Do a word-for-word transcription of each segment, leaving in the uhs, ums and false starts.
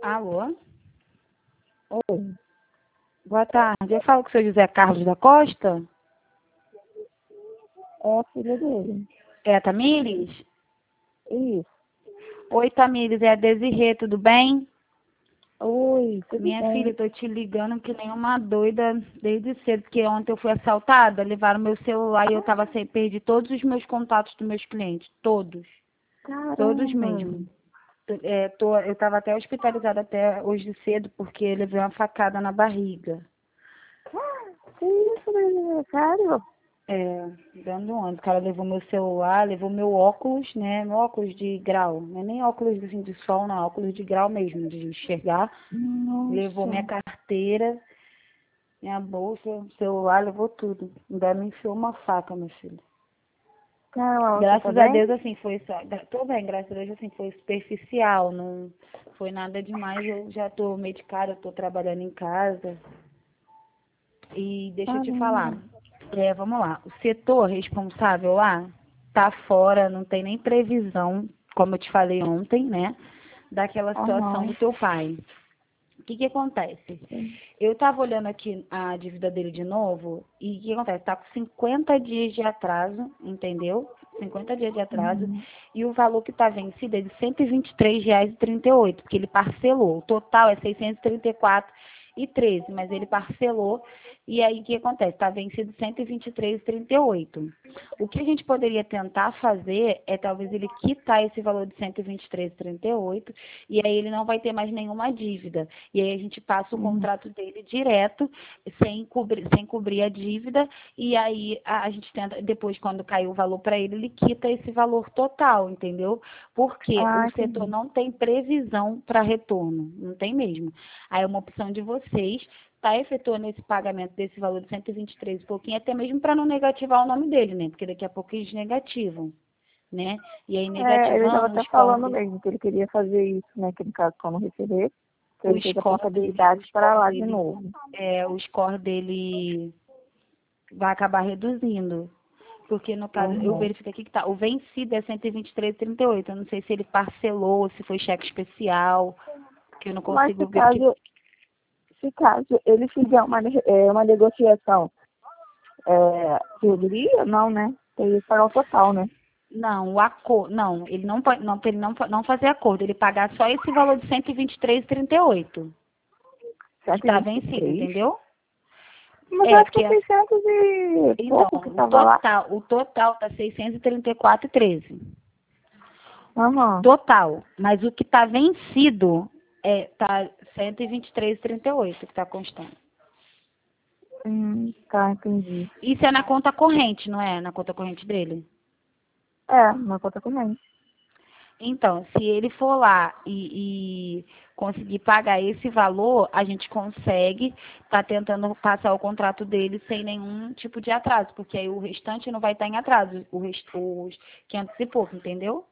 Alô? Oi, Boa tarde. Eu falo com o senhor José Carlos da Costa? é a filha dele. É a Tamires? Isso. Oi, Tamires, é a Desirê, tudo bem? Oi, tudo Minha filha, bem? eu tô te ligando que nem uma doida desde cedo, porque ontem eu fui assaltada, levaram meu celular e eu tava sem, perdi todos os meus contatos dos meus clientes, todos, todos Caramba. mesmo. É, tô, eu tava até hospitalizada até hoje cedo, porque eu levei uma facada na barriga. Que isso, menina? Sério? É, dando onda. O cara levou meu celular, levou meu óculos, né? Meu óculos de grau. Não é nem óculos assim, de sol, não. Óculos de grau mesmo, de enxergar. Levou minha Nossa. carteira, minha bolsa, celular, levou tudo. Ainda me enfiou uma faca, meu filho. Caramba, você tá Graças a bem? Deus, assim, foi só. gra- Tô bem, graças a Deus, assim, foi superficial. Não foi nada demais. Eu já tô medicada, eu tô trabalhando em casa. E deixa eu te falar. Caramba. É, vamos lá. O setor responsável lá tá fora, não tem nem previsão, como eu te falei ontem, né? Daquela situação do Aham. teu pai. O que que acontece? Sim. Eu tava olhando aqui a dívida dele de novo e o que acontece? Tá com cinquenta dias de atraso, entendeu? cinquenta dias de atraso. Uhum. E o valor que tá vencido é de cento e vinte e três reais e trinta e oito, porque ele parcelou. O total é seiscentos e trinta e quatro e treze, mas ele parcelou. E aí o que acontece? Tá vencido cento e vinte e três e trinta e oito. O que a gente poderia tentar fazer é talvez ele quitar esse valor de cento e vinte e três e trinta e oito e aí ele não vai ter mais nenhuma dívida. E aí a gente passa o Uhum. contrato dele direto, sem cobrir, sem cobrir a dívida, e aí a, a gente tenta, depois, quando cair o valor para ele, ele quita esse valor total, entendeu? Porque Ah, o setor entendi. não tem previsão para retorno, não tem mesmo. Aí é uma opção de vocês está efetuando esse pagamento desse valor de cento e vinte e três e pouquinho, até mesmo para não negativar o nome dele, né? Porque daqui a pouco eles negativam, né? E aí É, ele estava negativando até os falando cordes, mesmo que ele queria fazer isso, né? Que no caso, quando receber, que o ele fez a score dele, o portabilidade para score lá de dele, novo. é, o score dele vai acabar reduzindo. Porque no caso, eu Uhum. verifiquei aqui que tá, o vencido é cento e vinte e três e trinta e oito. Eu não sei se ele parcelou, se foi cheque especial, que eu não Mas consigo se ver, porque caso, se caso ele fizer uma, ne- é, uma negociação, é, teoria, não, né? Teria que pagar o total, né? não, o acordo, não, ele não pode, não, pra ele não, fa- não fazer acordo, ele pagar só esse valor de cento e vinte e três e trinta e oito, que cento e está vinte e vencido, três entendeu? Mas eu É, acho que porque é seiscentos e então, pouco que o tava lá. total, o total tá seiscentos e trinta e quatro e treze. Aham. Total, mas o que está vencido é tá cento e vinte e três e trinta e oito que está constando. Hum, tá, entendi. Isso é na conta corrente, não é? Na conta corrente dele? É, uma conta corrente. Então, se ele for lá e, e conseguir pagar esse valor, a gente consegue estar tentando passar o contrato dele sem nenhum tipo de atraso, porque aí o restante não vai estar em atraso, o rest, os quinhentos e pouco, entendeu?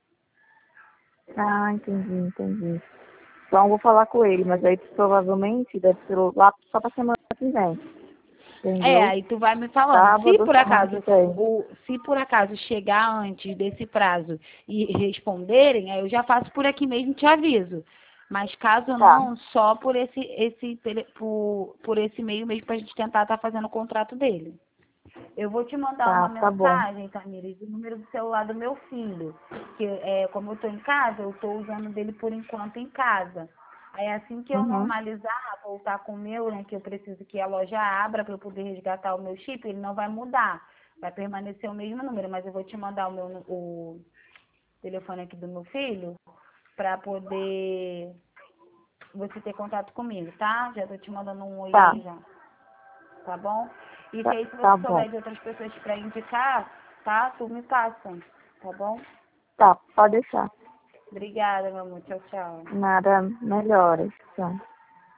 Ah, entendi, entendi. Então eu vou falar com ele, mas aí provavelmente deve ser lá só pra semana que vem. É, Entendeu? aí tu vai me falando. Se Sábado, por semana que acaso vem. o, se por acaso chegar antes desse prazo e responderem, aí eu já faço por aqui mesmo e te aviso. Mas caso Tá, não, só por esse esse tele- por, por esse meio mesmo pra gente tentar estar fazendo o contrato dele. Eu vou te mandar uma tá, tá bom. mensagem, Tamires, do número do celular do meu filho. Que é, como eu estou em casa, eu estou usando dele por enquanto em casa. Aí assim que eu Uhum. normalizar, voltar com o meu, né, que eu preciso que a loja abra para eu poder resgatar o meu chip, ele não vai mudar. Vai permanecer o mesmo número, mas eu vou te mandar o meu o telefone aqui do meu filho para poder você ter contato comigo, tá? Já estou te mandando um oi Tá, aí já, tá bom? E se tá, aí se tá você bom. souber de outras pessoas para indicar, tá? Tu me passa, tá bom? Tá, pode deixar. Obrigada, meu amor. Tchau, tchau. Nada, melhoras. Tchau.